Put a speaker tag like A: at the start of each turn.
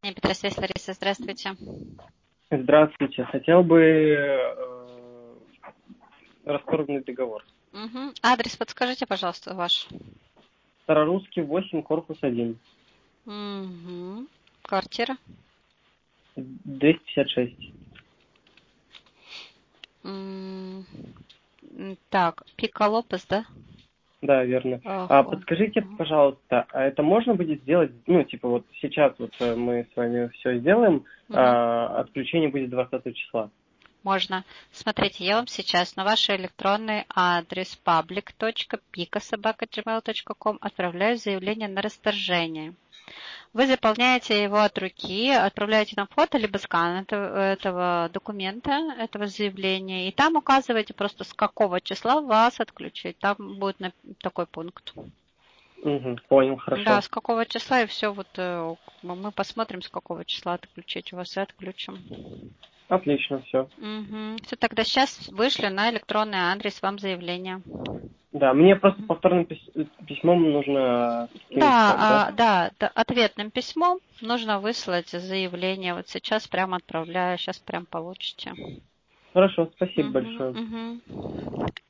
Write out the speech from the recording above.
A: Петросвязь, Лариса, здравствуйте.
B: Здравствуйте. Хотел бы расторгнуть договор.
A: Угу. Адрес подскажите, пожалуйста, ваш.
B: Старорусский 8, корпус 1.
A: Угу. Квартира.
B: 256.
A: Так, Пика Лопес, да?
B: Да, верно.
A: Ага.
B: Подскажите, пожалуйста, а это можно будет сделать, вот сейчас мы с вами все сделаем, отключение будет 20 числа.
A: Можно. Смотрите, я вам сейчас на ваш электронный адрес public.pica@gmail.com отправляю заявление на расторжение. Вы заполняете его от руки, отправляете нам фото либо скан этого документа, этого заявления, и там указываете просто, с какого числа вас отключить. Там будет такой пункт.
B: Угу, понял, хорошо.
A: Да, с какого числа, и все, мы посмотрим, с какого числа отключить у вас, и отключим.
B: Отлично, все.
A: Угу. Все, тогда сейчас вышлю на электронный адрес вам заявление.
B: Да, мне просто повторным письмом нужно скинуть
A: Да,
B: вам, да?
A: да, ответным письмом нужно выслать заявление. Вот сейчас прямо отправляю, сейчас прям получите.
B: Хорошо, спасибо
A: Угу,
B: большое.
A: угу.